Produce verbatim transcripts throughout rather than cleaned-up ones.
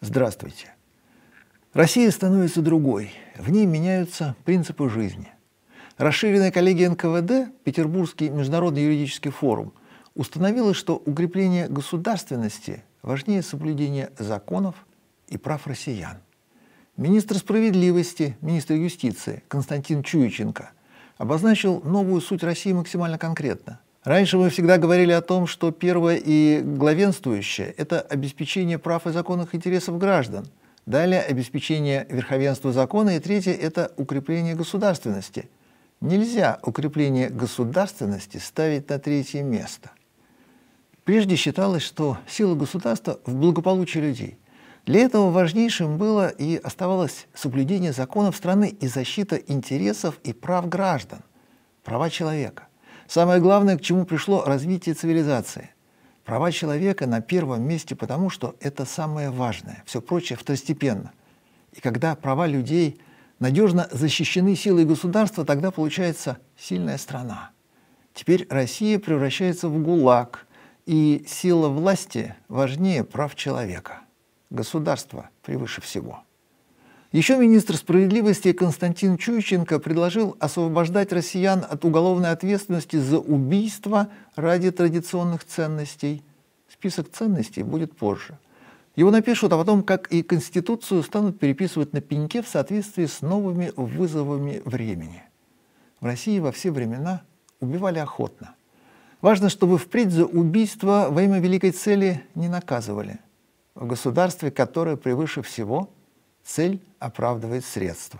Здравствуйте. Россия становится другой, в ней меняются принципы жизни. Расширенная коллегия эн ка вэ дэ, Петербургский международный юридический форум, установила, что укрепление государственности важнее соблюдения законов и прав россиян. Министр справедливости, министр юстиции Константин Чуйченко обозначил новую суть России максимально конкретно. Раньше мы всегда говорили о том, что первое и главенствующее – это обеспечение прав и законных интересов граждан. Далее – обеспечение верховенства закона. И третье – это укрепление государственности. Нельзя укрепление государственности ставить на третье место. Прежде считалось, что сила государства в благополучии людей. Для этого важнейшим было и оставалось соблюдение законов страны и защита интересов и прав граждан, права человека. Самое главное, к чему пришло развитие цивилизации. Права человека на первом месте, потому что это самое важное, все прочее второстепенно. И когда права людей надежно защищены силой государства, тогда получается сильная страна. Теперь Россия превращается в ГУЛАГ, и сила власти важнее прав человека. Государство превыше всего. Еще министр справедливости Константин Чуйченко предложил освобождать россиян от уголовной ответственности за убийство ради традиционных ценностей. Список ценностей будет позже. Его напишут, а потом, как и Конституцию, станут переписывать на пеньке в соответствии с новыми вызовами времени. В России во все времена убивали охотно. Важно, чтобы впредь за убийство во имя великой цели не наказывали. В государстве, которое превыше всего, цель оправдывает средства.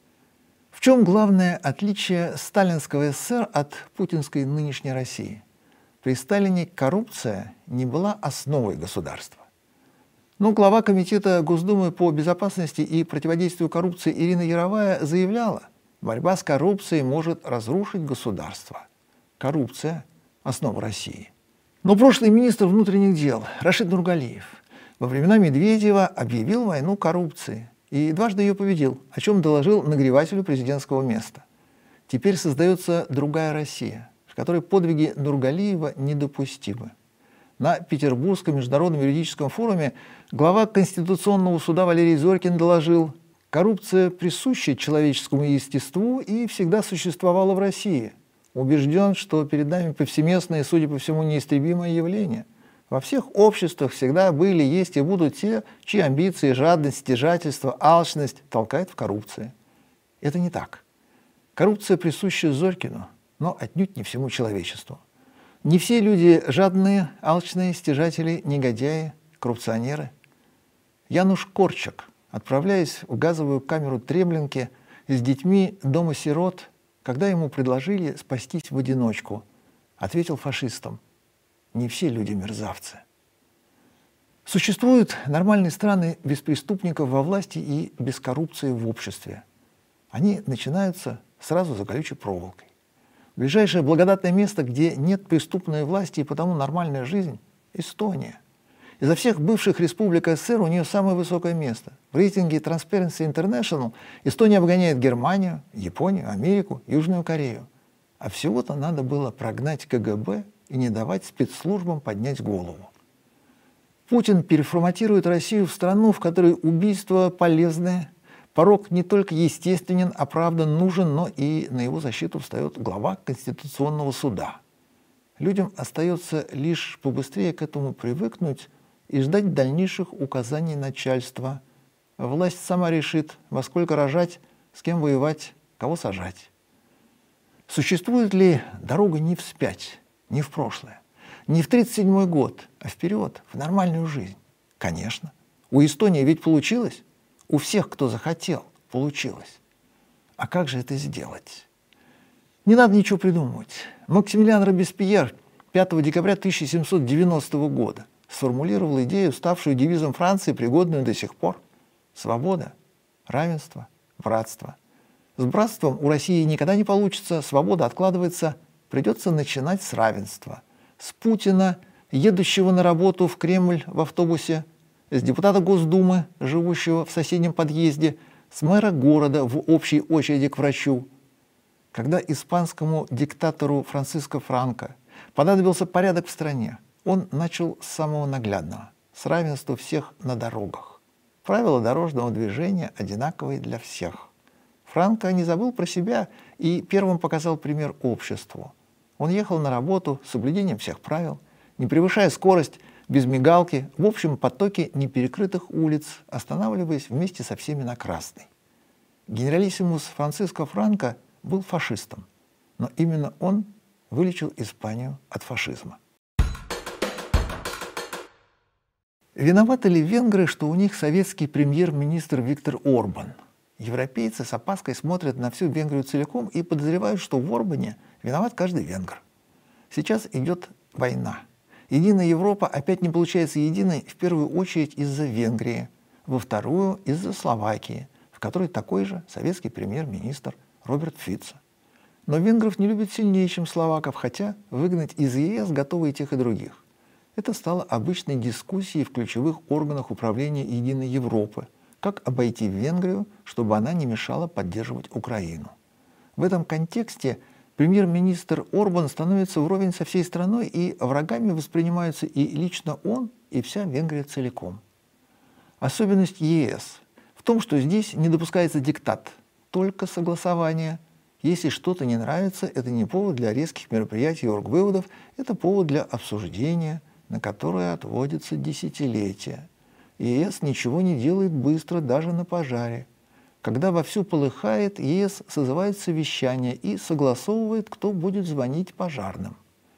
В чем главное отличие сталинского эс эс эс эр от путинской нынешней России? При Сталине коррупция не была основой государства. Но глава Комитета Госдумы по безопасности и противодействию коррупции Ирина Яровая заявляла, борьба с коррупцией может разрушить государство. Коррупция – основа России. Но прошлый министр внутренних дел Рашид Нургалиев во времена Медведева объявил войну коррупции и дважды ее победил, о чем доложил нагревателю президентского места. Теперь создается другая Россия, в которой подвиги Нургалиева недопустимы. На Петербургском международном юридическом форуме глава Конституционного суда Валерий Зорькин доложил, коррупция присуща человеческому естеству и всегда существовала в России. Убежден, что перед нами повсеместное и, судя по всему, неистребимое явление. Во всех обществах всегда были, есть и будут те, чьи амбиции, жадность, стяжательство, алчность толкают в коррупции. Это не так. Коррупция присуща Зорькину, но отнюдь не всему человечеству. Не все люди жадные, алчные, стяжатели, негодяи, коррупционеры. Януш Корчак, отправляясь в газовую камеру Треблинки с детьми дома сирот, когда ему предложили спастись в одиночку, ответил фашистам: не все люди мерзавцы. Существуют нормальные страны без преступников во власти и без коррупции в обществе. Они начинаются сразу за колючей проволокой. Ближайшее благодатное место, где нет преступной власти и потому нормальная жизнь – Эстония. Изо всех бывших республик эс эс эс эр у нее самое высокое место. В рейтинге Transparency International Эстония обгоняет Германию, Японию, Америку, Южную Корею. А всего-то надо было прогнать ка гэ бэ и не давать спецслужбам поднять голову. Путин переформатирует Россию в страну, в которой убийство полезное, порок не только естественен, оправдан, нужен, но и на его защиту встает глава Конституционного суда. Людям остается лишь побыстрее к этому привыкнуть и ждать дальнейших указаний начальства. Власть сама решит, во сколько рожать, с кем воевать, кого сажать. Существует ли дорога не вспять, не в прошлое, не в тридцать седьмой год, а вперед, в нормальную жизнь? Конечно. У Эстонии ведь получилось. У всех, кто захотел, получилось. А как же это сделать? Не надо ничего придумывать. Максимилиан Робеспьер пятого декабря тысяча семьсот девяностого года сформулировал идею, ставшую девизом Франции, пригодную до сих пор. Свобода, равенство, братство. С братством у России никогда не получится, свобода откладывается, придется начинать с равенства. С Путина, едущего на работу в Кремль в автобусе, с депутата Госдумы, живущего в соседнем подъезде, с мэра города в общей очереди к врачу. Когда испанскому диктатору Франциско Франко понадобился порядок в стране, он начал с самого наглядного, с равенства всех на дорогах. Правила дорожного движения одинаковые для всех. Франко не забыл про себя и первым показал пример обществу. Он ехал на работу с соблюдением всех правил, не превышая скорость, без мигалки, в общем потоке неперекрытых улиц, останавливаясь вместе со всеми на красной. Генералиссимус Франциско Франко был фашистом, но именно он вылечил Испанию от фашизма. Виноваты ли венгры, что у них советский премьер-министр Виктор Орбан? Европейцы с опаской смотрят на всю Венгрию целиком и подозревают, что в Орбане виноват каждый венгр. Сейчас идет война. Единая Европа опять не получается единой в первую очередь из-за Венгрии, во вторую из-за Словакии, в которой такой же советский премьер-министр Роберт Фицо. Но венгров не любят сильнее, чем словаков, хотя выгнать из ЕС готовы и тех, и других. Это стало обычной дискуссией в ключевых органах управления Единой Европы, как обойти Венгрию, чтобы она не мешала поддерживать Украину. В этом контексте премьер-министр Орбан становится вровень со всей страной, и врагами воспринимаются и лично он, и вся Венгрия целиком. Особенность ЕС в том, что здесь не допускается диктат, только согласование. Если что-то не нравится, это не повод для резких мероприятий и оргвыводов, это повод для обсуждения, на которое отводится десятилетия. ЕС ничего не делает быстро, даже на пожаре. Когда вовсю полыхает, ЕС созывает совещание и согласовывает, кто будет звонить пожарным.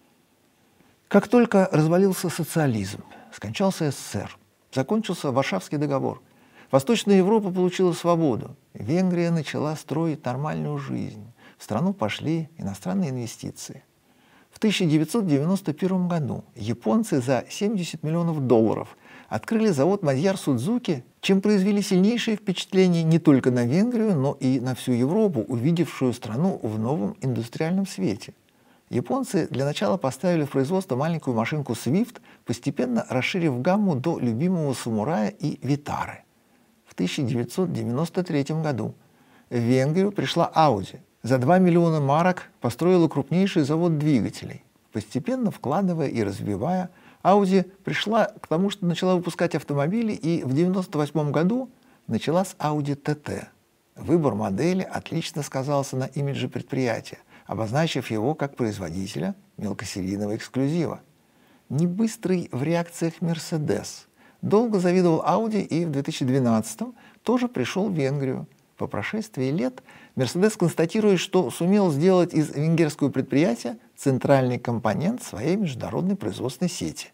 Как только развалился социализм, скончался СССР, закончился Варшавский договор, Восточная Европа получила свободу, Венгрия начала строить нормальную жизнь, в страну пошли иностранные инвестиции. В тысяча девятьсот девяносто первом году японцы за семьдесят миллионов долларов открыли завод Мадьяр Судзуки, чем произвели сильнейшее впечатление не только на Венгрию, но и на всю Европу, увидевшую страну в новом индустриальном свете. Японцы для начала поставили в производство маленькую машинку Свифт, постепенно расширив гамму до любимого самурая и Витары. В тысяча девятьсот девяносто третьем году в Венгрию пришла Audi. За два миллиона марок построила крупнейший завод двигателей. Постепенно вкладывая и развивая, Audi пришла к тому, что начала выпускать автомобили, и в девяносто восьмом году начала с Audi ти ти. Выбор модели отлично сказался на имидже предприятия, обозначив его как производителя мелкосерийного эксклюзива. Не быстрый в реакциях Mercedes долго завидовал Audi и в две тысячи двенадцатом тоже пришел в Венгрию. По прошествии лет Mercedes констатирует, что сумел сделать из венгерского предприятия центральный компонент своей международной производственной сети.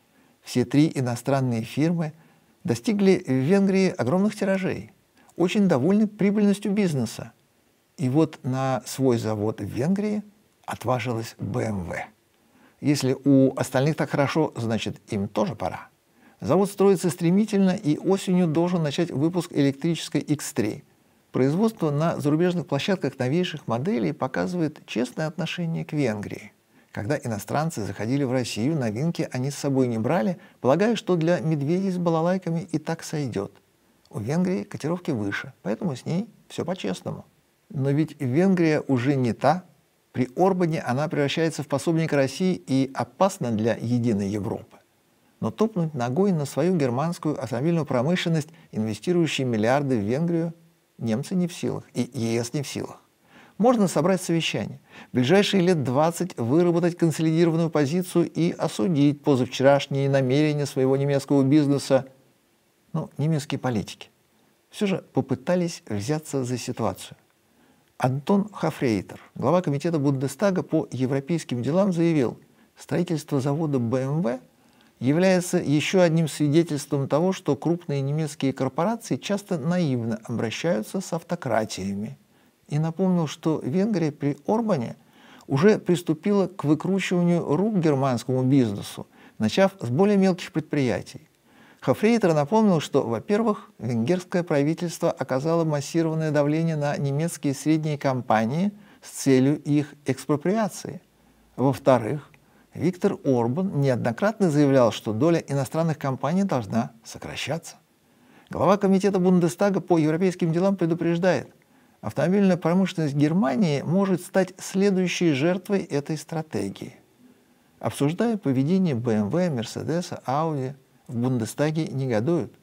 Все три иностранные фирмы достигли в Венгрии огромных тиражей, очень довольны прибыльностью бизнеса. И вот на свой завод в Венгрии отважилась бэ эм вэ. Если у остальных так хорошо, значит, им тоже пора. Завод строится стремительно и осенью должен начать выпуск электрической икс три. Производство на зарубежных площадках новейших моделей показывает честное отношение к Венгрии. Когда иностранцы заходили в Россию, новинки они с собой не брали, полагая, что для медведей с балалайками и так сойдет. У Венгрии котировки выше, поэтому с ней все по-честному. Но ведь Венгрия уже не та. При Орбане она превращается в пособника России и опасна для единой Европы. Но топнуть ногой на свою германскую автомобильную промышленность, инвестирующие миллиарды в Венгрию, немцы не в силах, и ЕС не в силах. Можно собрать совещание, в ближайшие лет двадцать выработать консолидированную позицию и осудить позавчерашние намерения своего немецкого бизнеса. Ну, немецкие политики все же попытались взяться за ситуацию. Антон Хофрейтер, глава комитета Бундестага по европейским делам, заявил, строительство завода бэ эм вэ является еще одним свидетельством того, что крупные немецкие корпорации часто наивно обращаются с автократиями. И напомнил, что Венгрия при Орбане уже приступила к выкручиванию рук германскому бизнесу, начав с более мелких предприятий. Хофрейтер напомнил, что, во-первых, венгерское правительство оказало массированное давление на немецкие средние компании с целью их экспроприации. Во-вторых, Виктор Орбан неоднократно заявлял, что доля иностранных компаний должна сокращаться. Глава комитета Бундестага по европейским делам предупреждает, автомобильная промышленность Германии может стать следующей жертвой этой стратегии. Обсуждая поведение бэ эм вэ, Mercedes, Audi, в Бундестаге негодуют.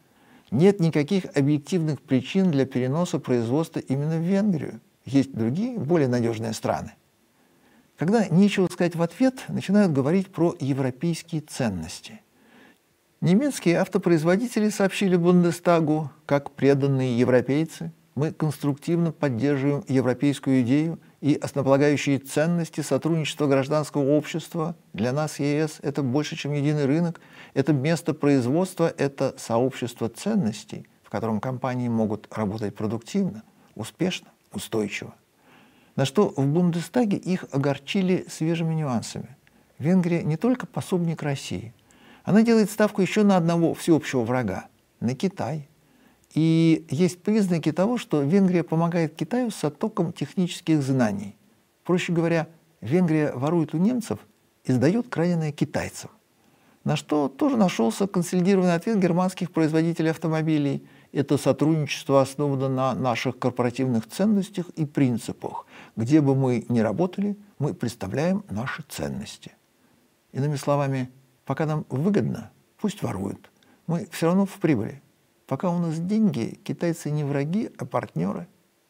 Нет никаких объективных причин для переноса производства именно в Венгрию. Есть другие, более надежные страны. Когда нечего сказать в ответ, начинают говорить про европейские ценности. Немецкие автопроизводители сообщили Бундестагу, как преданные европейцы: мы конструктивно поддерживаем европейскую идею и основополагающие ценности сотрудничества гражданского общества. Для нас ЕС – это больше, чем единый рынок, это место производства, это сообщество ценностей, в котором компании могут работать продуктивно, успешно, устойчиво. На что в Бундестаге их огорчили свежими нюансами. Венгрия не только пособник России, она делает ставку еще на одного всеобщего врага – на Китай. И есть признаки того, что Венгрия помогает Китаю с оттоком технических знаний. Проще говоря, Венгрия ворует у немцев и сдает краденое китайцам. На что тоже нашелся консолидированный ответ германских производителей автомобилей. Это сотрудничество основано на наших корпоративных ценностях и принципах. Где бы мы ни работали, мы представляем наши ценности. Иными словами, пока нам выгодно, пусть воруют. Мы все равно в прибыли. Пока у нас деньги, китайцы не враги, а партнеры.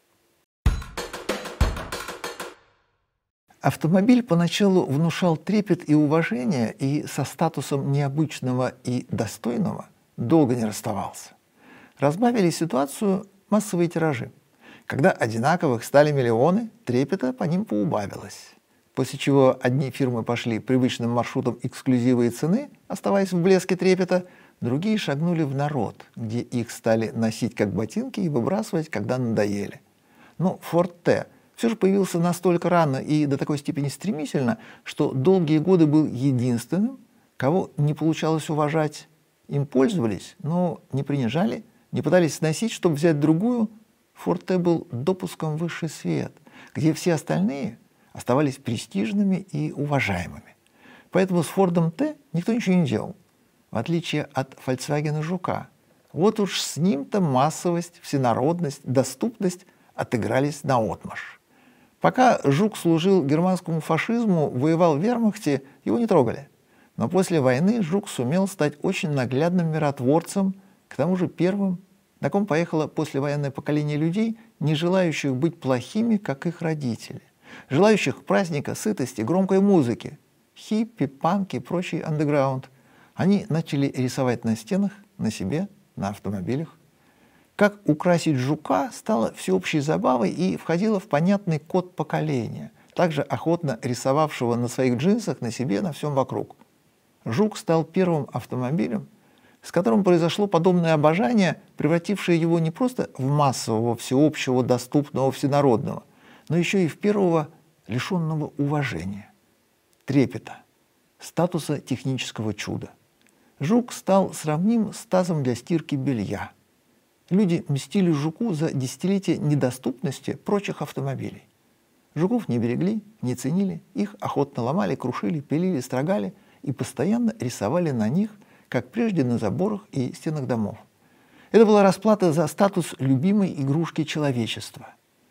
Автомобиль поначалу внушал трепет и уважение, и со статусом необычного и достойного долго не расставался. Разбавили ситуацию массовые тиражи. Когда одинаковых стали миллионы, трепета по ним поубавилось. После чего одни фирмы пошли привычным маршрутом эксклюзива и цены, оставаясь в блеске трепета, другие шагнули в народ, где их стали носить как ботинки и выбрасывать, когда надоели. Но Форд Т все же появился настолько рано и до такой степени стремительно, что долгие годы был единственным, кого не получалось уважать. Им пользовались, но не принижали, не пытались сносить, чтобы взять другую. Форд Т был допуском в высший свет, где все остальные оставались престижными и уважаемыми. Поэтому с Фордом Т никто ничего не делал, в отличие от Volkswagen Жука. Вот уж с ним-то массовость, всенародность, доступность отыгрались наотмашь. Пока Жук служил германскому фашизму, воевал в вермахте, его не трогали. Но после войны Жук сумел стать очень наглядным миротворцем, к тому же первым, на ком поехало послевоенное поколение людей, не желающих быть плохими, как их родители, желающих праздника, сытости, громкой музыки, хиппи, панки и прочий андеграунд. Они начали рисовать на стенах, на себе, на автомобилях. Как украсить Жука стало всеобщей забавой и входило в понятный код поколения, также охотно рисовавшего на своих джинсах, на себе, на всем вокруг. Жук стал первым автомобилем, с которым произошло подобное обожание, превратившее его не просто в массового, всеобщего, доступного, всенародного, но еще и в первого лишенного уважения, трепета, статуса технического чуда. Жук стал сравним с тазом для стирки белья. Люди мстили Жуку за десятилетия недоступности прочих автомобилей. Жуков не берегли, не ценили, их охотно ломали, крушили, пилили, строгали и постоянно рисовали на них, как прежде на заборах и стенах домов. Это была расплата за статус любимой игрушки человечества.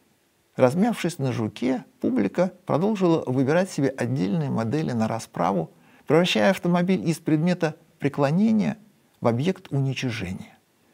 Размявшись на Жуке, публика продолжила выбирать себе отдельные модели на расправу, превращая автомобиль из предмета преклонения в объект уничижения.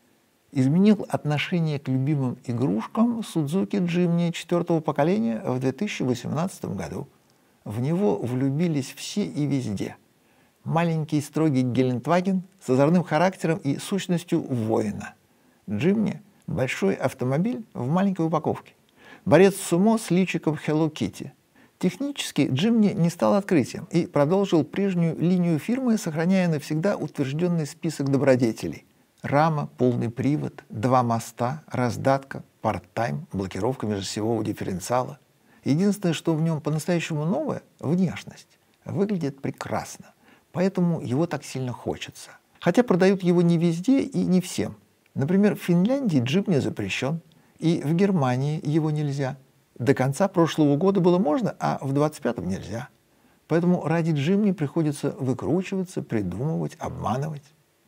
Изменил отношение к любимым игрушкам Судзуки Джимни четвертого поколения в две тысячи восемнадцатом году. В него влюбились все и везде. Маленький строгий Гелендваген с озорным характером и сущностью воина. Джимни – большой автомобиль в маленькой упаковке. Борец сумо с личиком Hello Kitty. Технически Джимни не стал открытием и продолжил прежнюю линию фирмы, сохраняя навсегда утвержденный список добродетелей. Рама, полный привод, два моста, раздатка, парт-тайм, блокировка межосевого дифференциала. Единственное, что в нем по-настоящему новое – внешность. Выглядит прекрасно, поэтому его так сильно хочется. Хотя продают его не везде и не всем. Например, в Финляндии Джимни запрещен, и в Германии его нельзя. До конца прошлого года было можно, а в двадцать пятом нельзя. Поэтому ради Джимни приходится выкручиваться, придумывать, обманывать.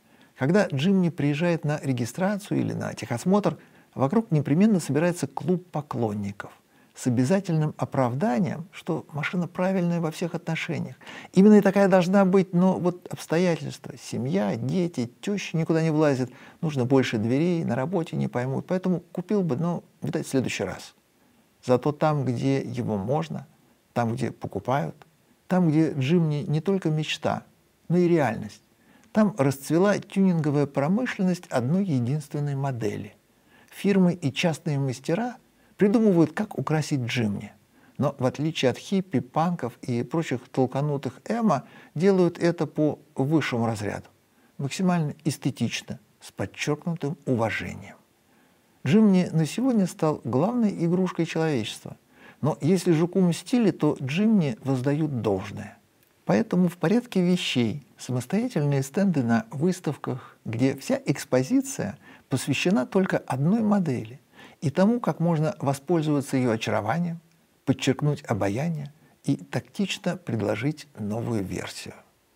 Когда Джимни приезжает на регистрацию или на техосмотр, вокруг непременно собирается клуб поклонников. с обязательным оправданием, что машина правильная во всех отношениях. Именно и такая должна быть, но вот обстоятельства, семья, дети, теща никуда не влазит, нужно больше дверей, на работе не поймут. Поэтому купил бы, но, видать, в следующий раз. Зато там, где его можно, там, где покупают, там, где Джимни не только мечта, но и реальность, там расцвела тюнинговая промышленность одной единственной модели. Фирмы и частные мастера придумывают, как украсить Джимни. Но в отличие от хиппи, панков и прочих толканутых эмо, делают это по высшему разряду. Максимально эстетично, с подчеркнутым уважением. Джимни на сегодня стал главной игрушкой человечества. Но если жуку мстили, то Джимни воздают должное. Поэтому в порядке вещей самостоятельные стенды на выставках, где вся экспозиция посвящена только одной модели и тому, как можно воспользоваться ее очарованием, подчеркнуть обаяние и тактично предложить новую версию.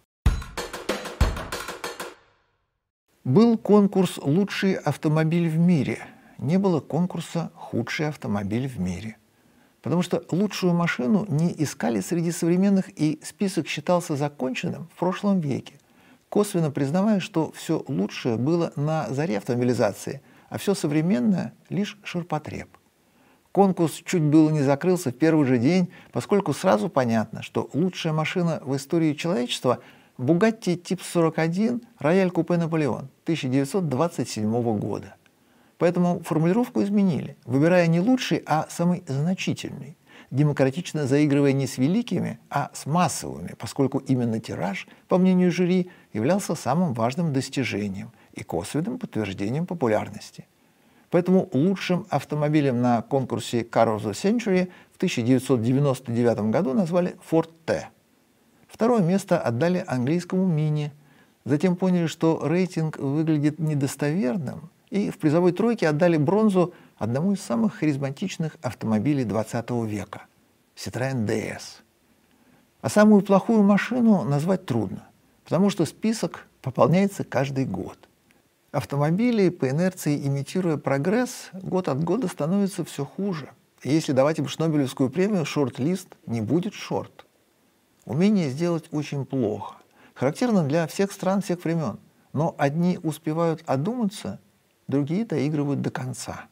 Был конкурс «Лучший автомобиль в мире». Не было конкурса «Худший автомобиль в мире». Потому что лучшую машину не искали среди современных, и список считался законченным в прошлом веке, косвенно признавая, что все лучшее было на заре автомобилизации, а все современное — лишь ширпотреб. Конкурс чуть было не закрылся в первый же день, поскольку сразу понятно, что лучшая машина в истории человечества — Bugatti Тип сорок один Рояль Купе Наполеон тысяча девятьсот двадцать седьмого года. Поэтому формулировку изменили, выбирая не лучший, а самый значительный, демократично заигрывая не с великими, а с массовыми, поскольку именно тираж, по мнению жюри, являлся самым важным достижением и косвенным подтверждением популярности. Поэтому лучшим автомобилем на конкурсе Car of the Century в тысяча девятьсот девяносто девятом году назвали Ford T. Второе место отдали английскому Mini. Затем поняли, что рейтинг выглядит недостоверным, и в призовой тройке отдали бронзу одному из самых харизматичных автомобилей двадцатого века – Citroën ди эс. А самую плохую машину назвать трудно, потому что список пополняется каждый год. Автомобили, по инерции имитируя прогресс, год от года становятся все хуже. И если давать им Шнобелевскую премию, шорт-лист не будет шорт. Умение сделать очень плохо. Характерно для всех стран, всех времен. Но одни успевают одуматься, другие доигрывают до конца.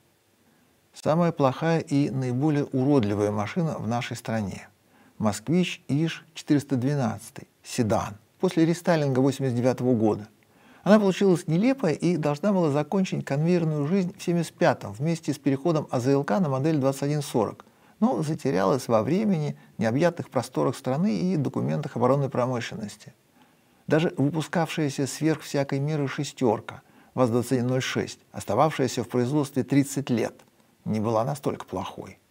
Самая плохая и наиболее уродливая машина в нашей стране – «Москвич ИЖ четыреста двенадцать», седан, после рестайлинга восемьдесят девятого года. Она получилась нелепая и должна была закончить конвейерную жизнь в семьдесят пятом вместе с переходом АЗЛК на модель двадцать один сорок, но затерялась во времени, необъятных просторах страны и документах оборонной промышленности. Даже выпускавшаяся сверх всякой меры «шестерка» ВАЗ-двадцать один ноль шесть, остававшаяся в производстве тридцать лет, не была настолько плохой.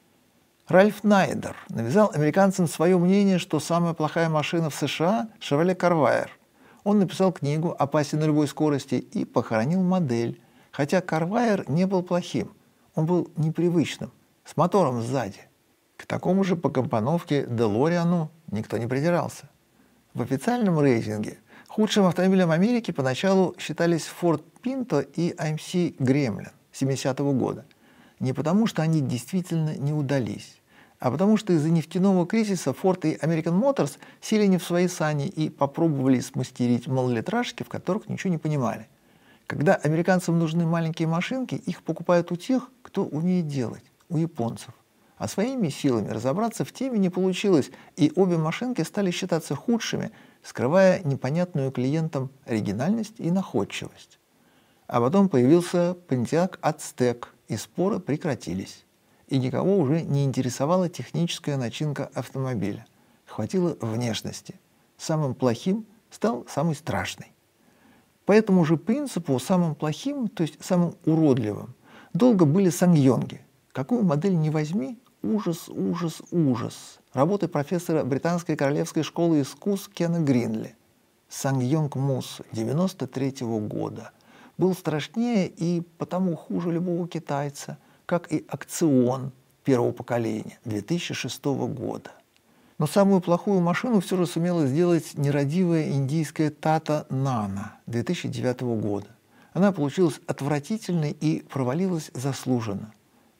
Ральф Найдер навязал американцам свое мнение, что самая плохая машина в США – Chevrolet Corvair. Он написал книгу «Опасен на любой скорости» и похоронил модель, хотя Corvair не был плохим, он был непривычным, с мотором сзади. К такому же по компоновке DeLorean никто не придирался. В официальном рейтинге худшим автомобилем Америки поначалу считались Ford Pinto и эй эм си Gremlin семидесятого года. Не потому, что они действительно не удались, а потому что из-за нефтяного кризиса Ford и American Motors сели не в свои сани и попробовали смастерить малолитражки, в которых ничего не понимали. Когда американцам нужны маленькие машинки, их покупают у тех, кто умеет делать, у японцев. А своими силами разобраться в теме не получилось, и обе машинки стали считаться худшими, скрывая непонятную клиентам оригинальность и находчивость. А потом появился Pontiac Aztek, и споры прекратились. И никого уже не интересовала техническая начинка автомобиля. Хватило внешности. Самым плохим стал самый страшный. По этому же принципу самым плохим, то есть самым уродливым, долго были сангьонги. Какую модель не возьми, ужас, ужас, ужас. Работы профессора Британской королевской школы искусств Кена Гринли. Сангьонг Мус девяносто третьего года был страшнее и потому хуже любого китайца, как и Акцион первого поколения две тысячи шестого года. Но самую плохую машину все же сумела сделать нерадивая индийская Tata Nano две тысячи девятого года. Она получилась отвратительной и провалилась заслуженно.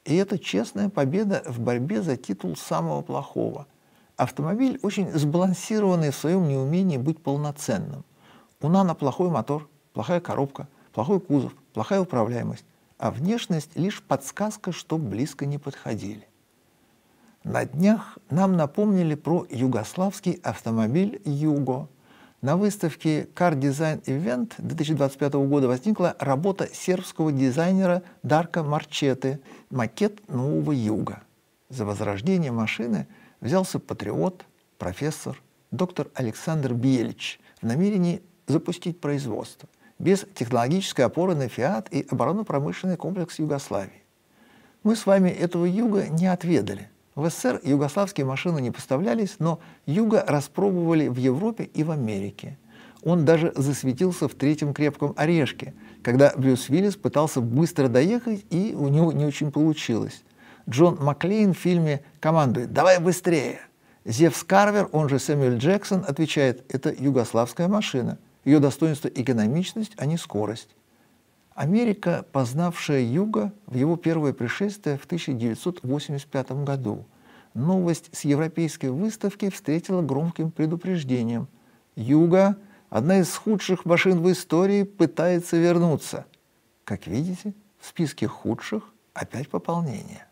И это честная победа в борьбе за титул самого плохого. Автомобиль очень сбалансированный в своем неумении быть полноценным. У «Нано» плохой мотор, плохая коробка, плохой кузов, плохая управляемость, а внешность лишь подсказка, что близко не подходили. На днях нам напомнили про югославский автомобиль «Юго». На выставке Car Design Event две тысячи двадцать пятого года возникла работа сербского дизайнера Дарка Марчеты, макет нового «Юго». За возрождение машины взялся патриот, профессор, доктор Александр Бьелич в намерении запустить производство без технологической опоры на «Фиат» и оборонно-промышленный комплекс Югославии. Мы с вами этого «Юго» не отведали. В СССР югославские машины не поставлялись, но «Юго» распробовали в Европе и в Америке. Он даже засветился в «Третьем крепком орешке», когда Брюс Уиллис пытался быстро доехать, и у него не очень получилось. Джон Маклейн в фильме командует «Давай быстрее!». Зевс Карвер, он же Сэмюэль Джексон, отвечает «Это югославская машина. Ее достоинство – экономичность, а не скорость». Америка, познавшая «Юго» в его первое пришествие в тысяча девятьсот восемьдесят пятом году, новость с европейской выставки встретила громким предупреждением. «Юго», одна из худших машин в истории, пытается вернуться. Как видите, в списке худших опять пополнение.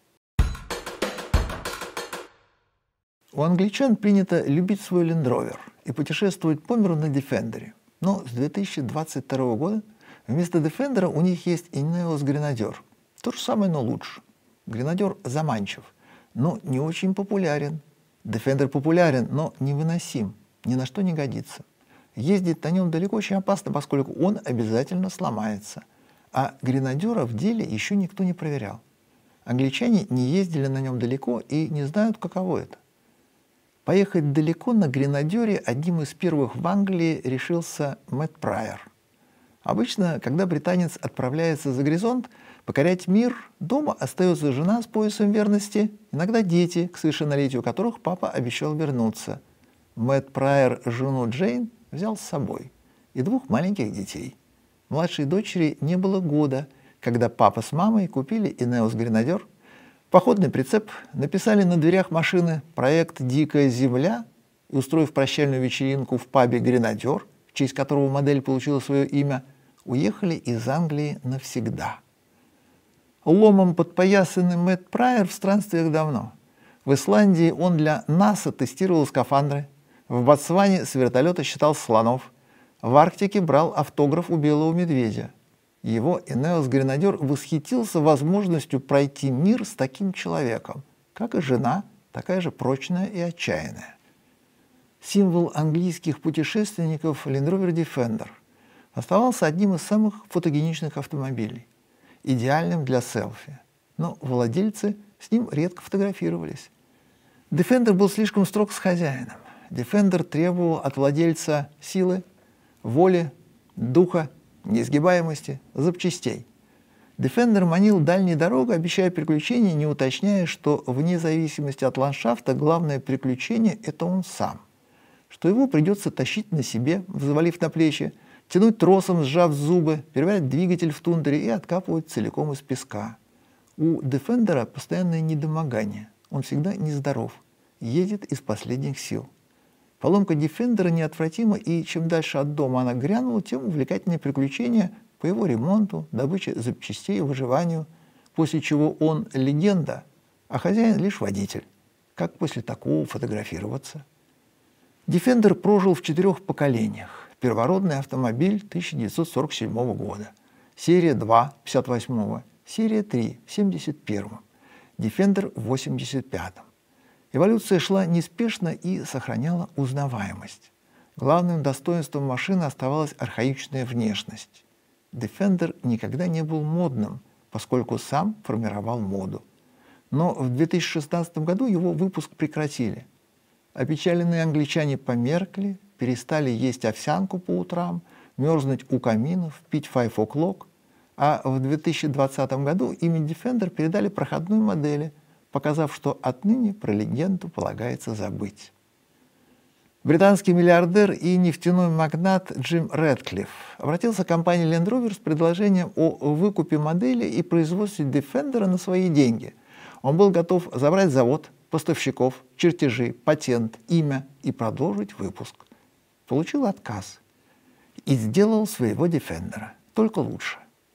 У англичан принято любить свой Land Rover и путешествовать по миру на Defender'е. Но с две тысячи двадцать второго года вместо Defender'а у них есть Ineos Grenadier. То же самое, но лучше. Grenadier заманчив, но не очень популярен. Defender популярен, но невыносим, ни на что не годится. Ездить на нем далеко очень опасно, поскольку он обязательно сломается. А Grenadier'а в деле еще никто не проверял. Англичане не ездили на нем далеко и не знают, каково это. Поехать далеко на Гренадере одним из первых в Англии решился Мэтт Прайер. Обычно, когда британец отправляется за горизонт покорять мир, дома остается жена с поясом верности, иногда дети, к совершеннолетию которых папа обещал вернуться. Мэтт Прайер жену Джейн взял с собой и двух маленьких детей. Младшей дочери не было года, когда папа с мамой купили Ineos Grenadier, походный прицеп, написали на дверях машины проект «Дикая земля» и, устроив прощальную вечеринку в пабе «Гренадер», в честь которого модель получила свое имя, уехали из Англии навсегда. Ломом подпоясанный Мэтт Прайер в странствиях давно. В Исландии он для НАСА тестировал скафандры, в Ботсване с вертолета считал слонов, в Арктике брал автограф у белого медведя. Его Ineos Grenadier восхитился возможностью пройти мир с таким человеком, как и жена, такая же прочная и отчаянная. Символ английских путешественников Land Rover Defender оставался одним из самых фотогеничных автомобилей, идеальным для селфи, но владельцы с ним редко фотографировались. Defender был слишком строг с хозяином. Defender требовал от владельца силы, воли, духа, неизгибаемости, запчастей. Defender манил дальней дорогой, обещая приключения, не уточняя, что вне зависимости от ландшафта главное приключение – это он сам. Что его придется тащить на себе, взвалив на плечи, тянуть тросом, сжав зубы, переверять двигатель в тундре и откапывать целиком из песка. У Defender'а постоянное недомогание. Он всегда нездоров, едет из последних сил. Поломка Defender'а неотвратима, и чем дальше от дома она грянула, тем увлекательнее приключения по его ремонту, добыче запчастей и выживанию, после чего он легенда, а хозяин лишь водитель. Как после такого фотографироваться? Defender прожил в четырех поколениях. Первородный автомобиль тысяча девятьсот сорок седьмого года, серия два пятьдесят восьмого, серия три в семьдесят первом, Defender в восемьдесят пятом. Эволюция шла неспешно и сохраняла узнаваемость. Главным достоинством машины оставалась архаичная внешность. Defender никогда не был модным, поскольку сам формировал моду. Но в две тысячи шестнадцатом году его выпуск прекратили. Опечаленные англичане померкли, перестали есть овсянку по утрам, мерзнуть у каминов, пить five o'clock, а в две тысячи двадцатом году имя Defender передали проходной модели, показав, что отныне про легенду полагается забыть. Британский миллиардер и нефтяной магнат Джим Рэдклифф обратился к компании Land Rover с предложением о выкупе модели и производстве Defender'а на свои деньги, Он был готов забрать завод, поставщиков, чертежи, патент, имя и продолжить выпуск. Получил отказ и сделал своего Defender, только лучше.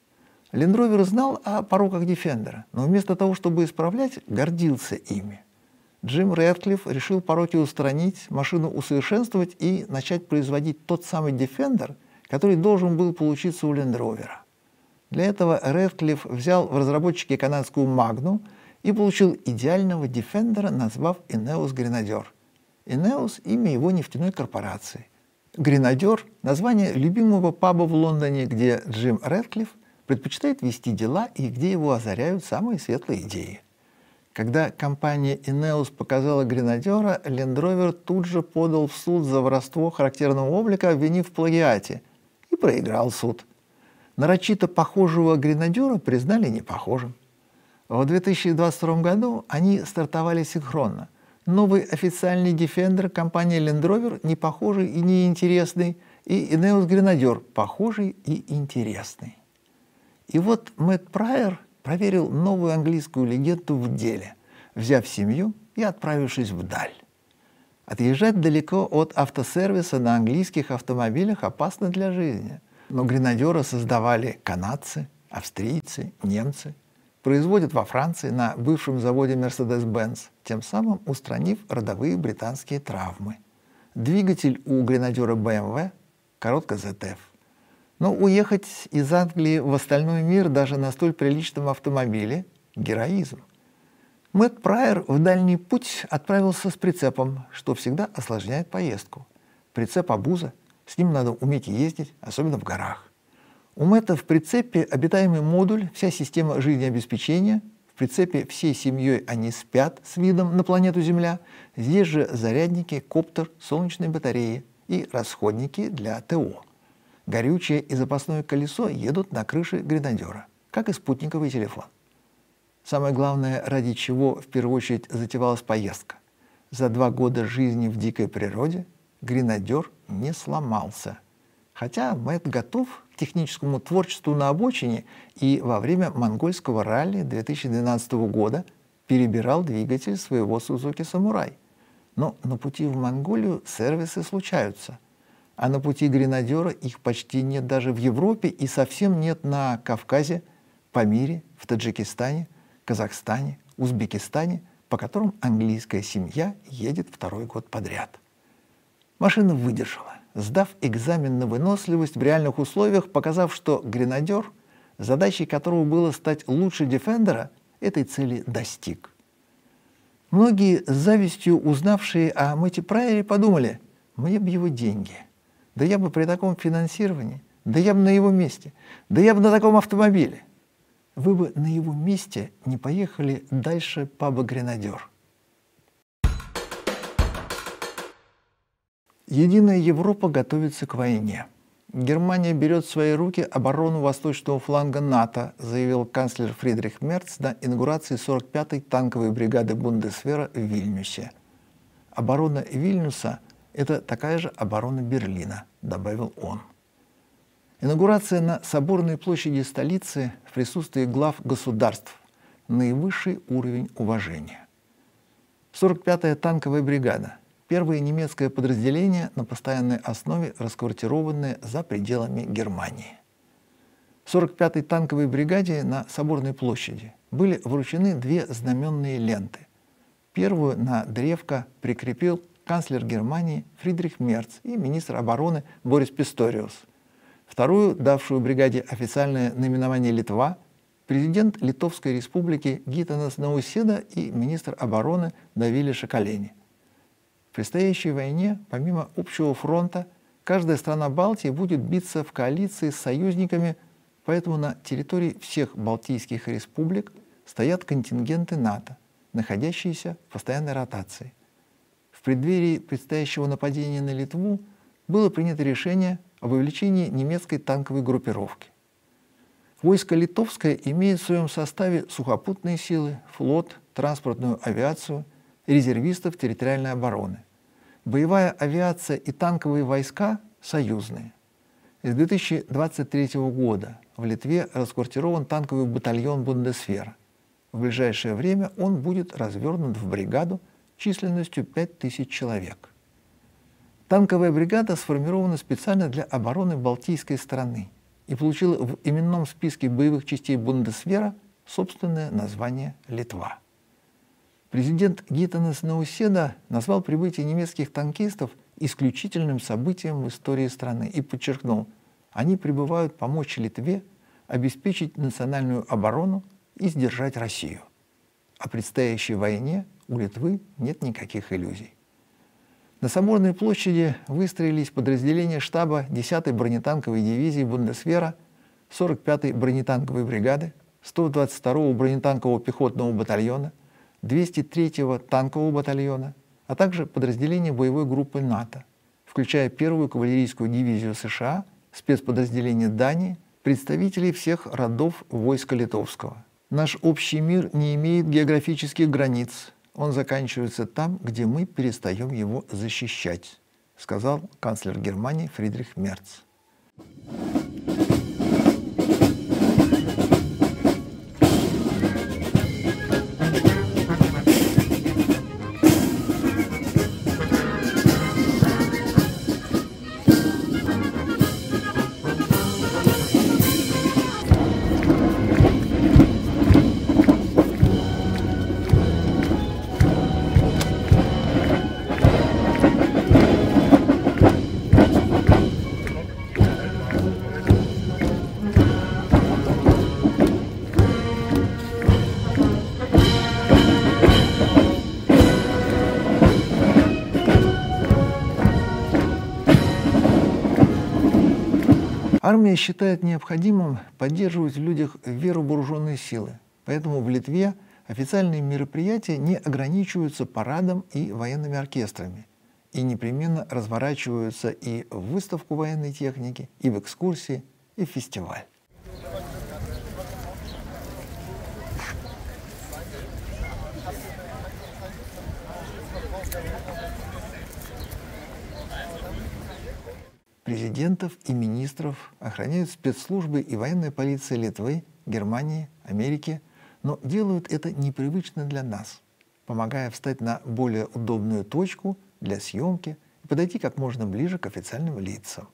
Land Rover знал о пороках Defender, но вместо того, чтобы исправлять, гордился ими. Джим Рэдклифф решил пороки устранить, машину усовершенствовать и начать производить тот самый Defender, который должен был получиться у Land Rover. Для этого Рэдклифф взял в разработчики канадскую Magnum и получил идеального Defender, назвав Ineos Grenadier. Ineos – имя его нефтяной корпорации. Гренадер – название любимого паба в Лондоне, где Джим Рэдклифф предпочитает вести дела и где его озаряют самые светлые идеи. Когда компания Ineos показала Гренадера, Land Rover тут же подал в суд за воровство характерного облика, обвинив в плагиате, и проиграл суд. Нарочито похожего Гренадера признали непохожим. В две тысячи двадцать втором году они стартовали синхронно. Новый официальный Defender компании Land Rover непохожий и неинтересный, и Ineos Grenadier похожий и интересный. И вот Мэтт Прайер проверил новую английскую легенду в деле, взяв семью и отправившись вдаль. Отъезжать далеко от автосервиса на английских автомобилях опасно для жизни. Но Гренадера создавали канадцы, австрийцы, немцы. Производят во Франции на бывшем заводе Mercedes-Benz, тем самым устранив родовые британские травмы. Двигатель у Гренадера бэ эм вэ, коротко зет эф. Но уехать из Англии в остальной мир даже на столь приличном автомобиле – героизм. Мэтт Прайер в дальний путь отправился с прицепом, что всегда осложняет поездку. Прицеп – обуза, с ним надо уметь ездить, особенно в горах. У Мэтта в прицепе обитаемый модуль, вся система жизнеобеспечения. В прицепе всей семьей они спят с видом на планету Земля. Здесь же зарядники, коптер, солнечные батареи и расходники для ТО. Горючее и запасное колесо едут на крыше Гренадера, как и спутниковый телефон. Самое главное, ради чего в первую очередь затевалась поездка. За два года жизни в дикой природе Гренадер не сломался. Хотя Мэтт готов к техническому творчеству на обочине и во время монгольского ралли две тысячи двенадцатого года перебирал двигатель своего Suzuki Samurai. Но на пути в Монголию сервисы случаются. А на пути Гренадера их почти нет даже в Европе и совсем нет на Кавказе, Памире, в Таджикистане, Казахстане, Узбекистане, по которым английская семья едет второй год подряд. Машина выдержала, сдав экзамен на выносливость в реальных условиях, показав, что Гренадер, задачей которого было стать лучше Дефендера, этой цели достиг. Многие с завистью узнавшие о Мэтте Прайере подумали: мне бы его деньги, да я бы при таком финансировании, да я бы на его месте, да я бы на таком автомобиле. Вы бы на его месте не поехали дальше паба Гренадер. Единая Европа готовится к войне. Германия берет в свои руки оборону восточного фланга НАТО, заявил канцлер Фридрих Мерц на инаугурации сорок пятой танковой бригады Бундесвера в Вильнюсе. Оборона Вильнюса – это такая же оборона Берлина, добавил он. Инаугурация на Соборной площади столицы в присутствии глав государств – наивысший уровень уважения. сорок пятая танковая бригада – первое немецкое подразделение на постоянной основе, расквартированное за пределами Германии. сорок пятой танковой бригаде на Соборной площади были вручены две знаменные ленты. Первую на древко прикрепил канцлер Германии Фридрих Мерц и министр обороны Борис Писториус. Вторую, давшую бригаде официальное наименование Литва, президент Литовской республики Гитанас Науседа и министр обороны Давиле Шакалени. В предстоящей войне, помимо общего фронта, каждая страна Балтии будет биться в коалиции с союзниками, поэтому на территории всех балтийских республик стоят контингенты НАТО, находящиеся в постоянной ротации. В преддверии предстоящего нападения на Литву было принято решение об увеличении немецкой танковой группировки. Войско литовское имеет в своем составе сухопутные силы, флот, транспортную авиацию, резервистов территориальной обороны. Боевая авиация и танковые войска союзные. С две тысячи двадцать третьего года в Литве расквартирован танковый батальон Бундесвера. В ближайшее время он будет развернут в бригаду численностью пять тысяч человек. Танковая бригада сформирована специально для обороны Балтийской страны и получила в именном списке боевых частей Бундесвера собственное название «Литва». Президент Гитанас Науседа назвал прибытие немецких танкистов исключительным событием в истории страны и подчеркнул, они прибывают помочь Литве обеспечить национальную оборону и сдержать Россию. О предстоящей войне у Литвы нет никаких иллюзий. На Соборной площади выстроились подразделения штаба десятой бронетанковой дивизии Бундесвера, сорок пятой бронетанковой бригады, сто двадцать второго бронетанкового пехотного батальона, двести третьего танкового батальона, а также подразделения боевой группы НАТО, включая первую кавалерийскую дивизию США, спецподразделения Дании, представителей всех родов войска литовского. Наш общий мир не имеет географических границ. Он заканчивается там, где мы перестаем его защищать, сказал канцлер Германии Фридрих Мерц. Армия считает необходимым поддерживать в людях веру в вооруженные силы, поэтому в Литве официальные мероприятия не ограничиваются парадом и военными оркестрами, и непременно разворачиваются и в выставку военной техники, и в экскурсии, и в фестиваль. Президентов и министров охраняют спецслужбы и военная полиция Литвы, Германии, Америки, но делают это непривычно для нас, помогая встать на более удобную точку для съемки и подойти как можно ближе к официальным лицам.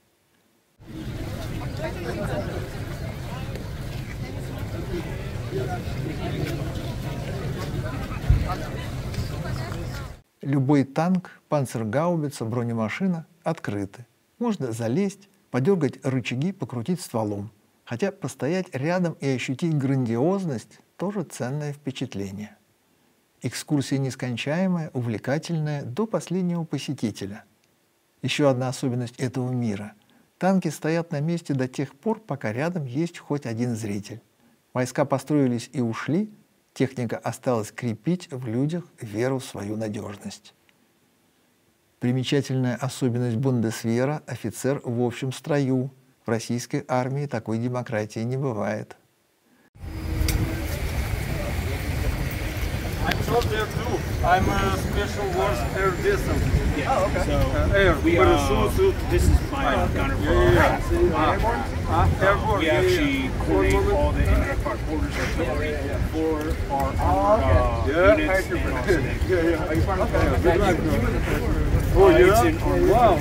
Любой танк, панцергаубица, бронемашина открыты. Можно залезть, подергать рычаги, покрутить стволом. Хотя постоять рядом и ощутить грандиозность – тоже ценное впечатление. Экскурсия нескончаемая, увлекательная до последнего посетителя. Еще одна особенность этого мира – танки стоят на месте до тех пор, пока рядом есть хоть один зритель. Войска построились и ушли, техника осталась крепить в людях веру в свою надежность. Примечательная особенность Бундесвера – офицер в общем строю. В российской армии такой демократии не бывает. I'm a special force air descent. Yeah. Oh, okay. So uh, air, we are. parachute. This is my uh, counterpart. Yeah, yeah, yeah. Uh, airborne? Uh, airborne. We yeah, actually yeah. coordinate all the inter-part orders artillery for our Oh, okay. uh, Yeah, units thank you. and also the Yeah, yeah. Are you part of that? Okay. Yeah. Oh, Uh, yeah? it's in armor. Wow.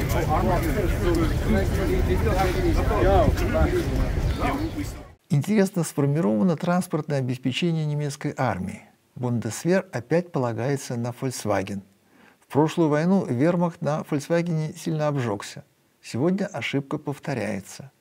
Yeah, we- we still- Интересно сформировано транспортное обеспечение немецкой армии. Бундесвер опять полагается на Volkswagen. В прошлую войну вермахт на Volkswagen сильно обжегся. Сегодня ошибка повторяется.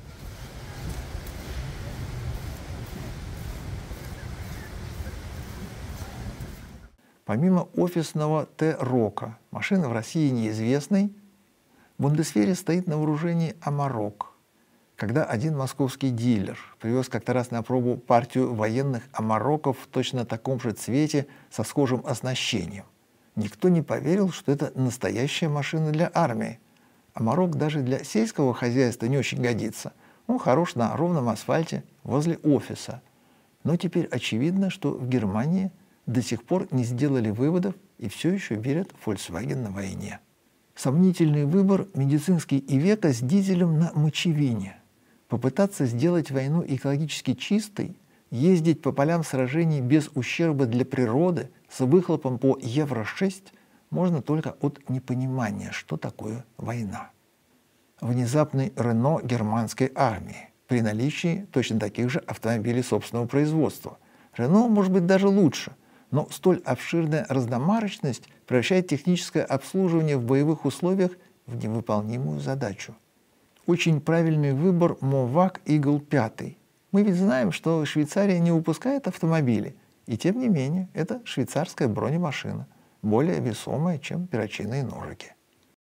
Помимо офисного Т-Рока, машина в России неизвестной, в Бундесвере стоит на вооружении Амарок. Когда один московский дилер привез как-то раз на пробу партию военных Амароков в точно таком же цвете со схожим оснащением, никто не поверил, что это настоящая машина для армии. Амарок даже для сельского хозяйства не очень годится. Он хорош на ровном асфальте возле офиса. Но теперь очевидно, что в Германии до сих пор не сделали выводов и все еще верят в Volkswagen на войне. Сомнительный выбор медицинский Ивеко с дизелем на мочевине. Попытаться сделать войну экологически чистой Ездить по полям сражений без ущерба для природы с выхлопом по евро шесть можно только от непонимания, что такое война. Внезапный Рено германской армии при наличии точно таких же автомобилей собственного производства. Рено может быть даже лучше, но столь обширная разномарочность превращает техническое обслуживание в боевых условиях в невыполнимую задачу. Очень правильный выбор Мовак Игл пять. Мы ведь знаем, что Швейцария не выпускает автомобили, и тем не менее это швейцарская бронемашина, более весомая, чем перочинные ножики.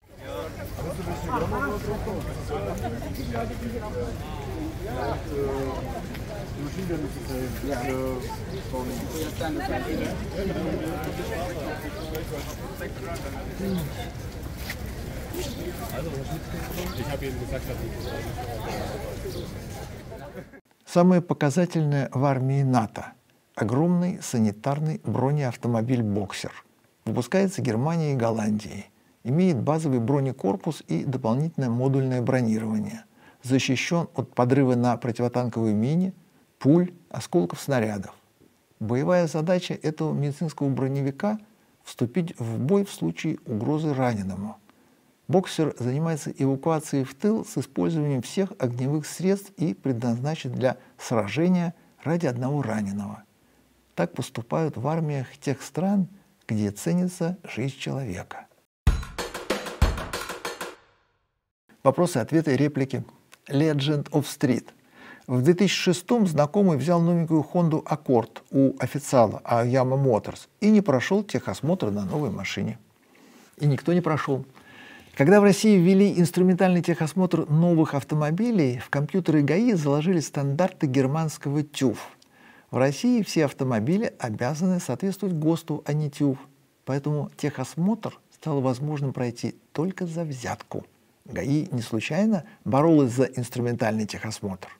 Самое показательное в армии НАТО – огромный санитарный бронеавтомобиль «Боксер». Выпускается Германией и Голландией. Имеет базовый бронекорпус и дополнительное модульное бронирование. Защищен от подрыва на противотанковой мине, пуль, осколков снарядов. Боевая задача этого медицинского броневика – вступить в бой в случае угрозы раненому. «Боксер» занимается эвакуацией в тыл с использованием всех огневых средств и предназначен для сражения ради одного раненого. Так поступают в армиях тех стран, где ценится жизнь человека. Вопросы, ответы, реплики. Legend of Street. В две тысячи шестом знакомый взял новенькую Honda Accord у официала Aoyama Motors и не прошел техосмотр на новой машине. И никто не прошел. Когда в России ввели инструментальный техосмотр новых автомобилей, в компьютеры ГАИ заложили стандарты германского ТЮВ. В России все автомобили обязаны соответствовать ГОСТу, а не ТЮВ. Поэтому техосмотр стало возможным пройти только за взятку. ГАИ не случайно боролась за инструментальный техосмотр.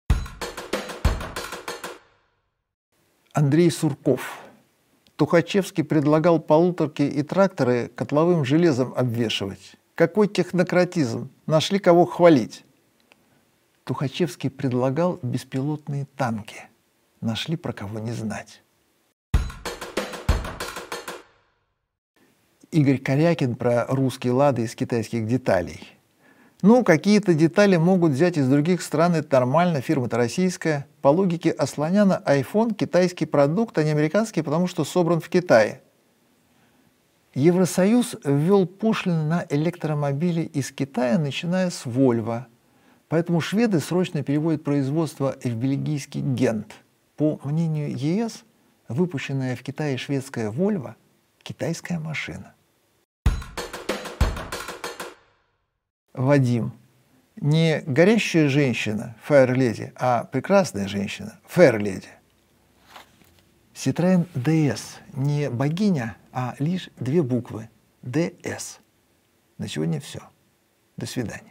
Андрей Сурков. Тухачевский предлагал полуторки и тракторы котловым железом обвешивать. Какой технократизм! Нашли кого хвалить. Тухачевский предлагал беспилотные танки. Нашли про кого не знать. Игорь Корякин про русские лады из китайских деталей. Ну, какие-то детали могут взять из других стран, это нормально, фирма-то российская. По логике Асланяна, iPhone – китайский продукт, а не американский, потому что собран в Китае. Евросоюз ввел пошлины на электромобили из Китая, начиная с Volvo. Поэтому шведы срочно переводят производство в бельгийский Гент. По мнению ЕС, выпущенная в Китае шведская Volvo – китайская машина. Вадим. Не горящая женщина, Fire Lady, а прекрасная женщина, Fair Lady. Citroën ди эс. Не богиня, а лишь две буквы. ди эс. На сегодня все. До свидания.